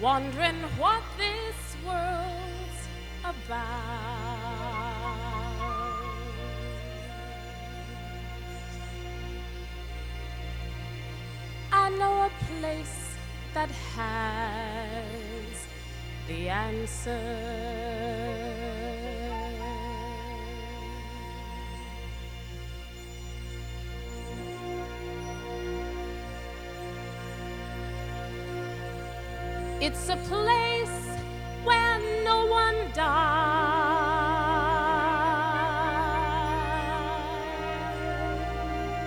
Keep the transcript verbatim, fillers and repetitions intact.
wondering what this world's about. I know a place that has the answer. It's a place where no one dies.